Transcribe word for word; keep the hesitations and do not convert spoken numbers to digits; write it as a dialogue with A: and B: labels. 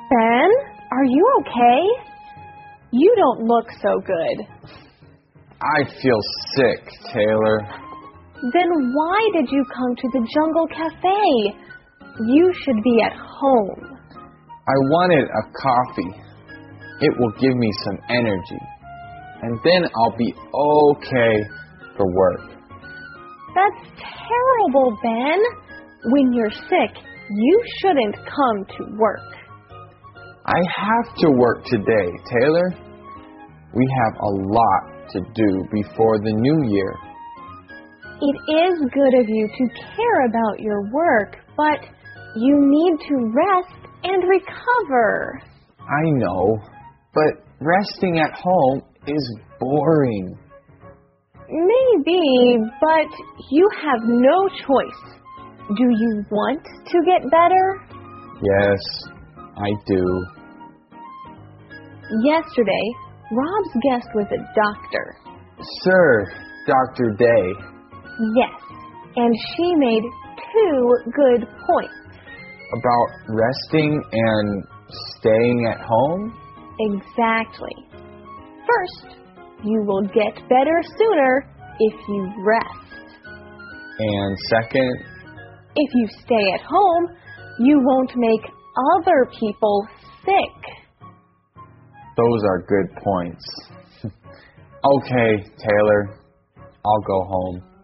A: Ben, are you okay? You don't look so good.
B: I feel sick, Taylor.
A: Then why did you come to the Jungle Cafe? You should be at home.
B: I wanted a coffee. It will give me some energy. And then I'll be okay for work.
A: That's terrible, Ben. When you're sick, you shouldn't come to work.
B: I have to work today, Taylor. We have a lot to do before the new year.
A: It is good of you to care about your work, but you need to rest and recover.
B: I know, but resting at home is boring.
A: Maybe, but you have no choice. Do you want to get better?
B: Yes, I do.
A: Yesterday, Rob's guest was a doctor.
B: Sir, Doctor Day.
A: Yes, and she made two good points.
B: About resting and staying at home?
A: Exactly. First, you will get better sooner if you rest.
B: And second,
A: if you stay at home, you won't make other people sick.
B: Those are good points. Okay, Taylor, I'll go home.